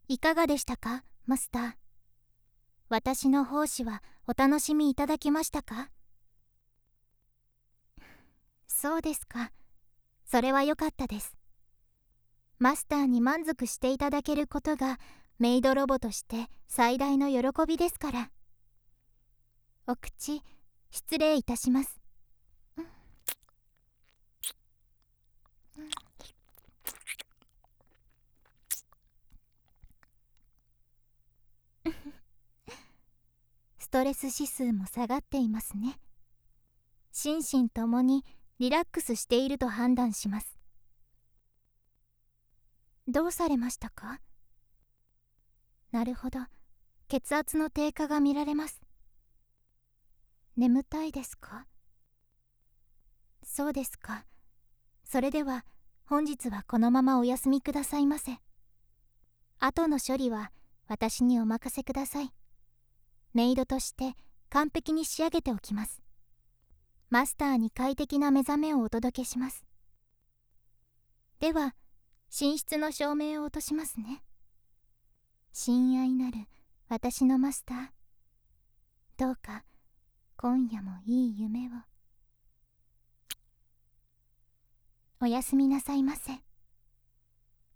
いかがでしたか、マスター。私の奉仕はお楽しみいただけましたか？そうですか。それは良かったです。マスターに満足していただけることがメイドロボとして最大の喜びですから。お口失礼いたします。ストレス指数も下がっていますね。心身ともにリラックスしていると判断します。どうされましたか？なるほど、血圧の低下が見られます。眠たいですか？そうですか。それでは本日はこのままお休みくださいませ。後の処理は私にお任せください。メイドとして完璧に仕上げておきます。マスターに快適な目覚めをお届けします。では寝室の照明を落としますね。親愛なる私のマスター、どうか今夜もいい夢を。おやすみなさいませ。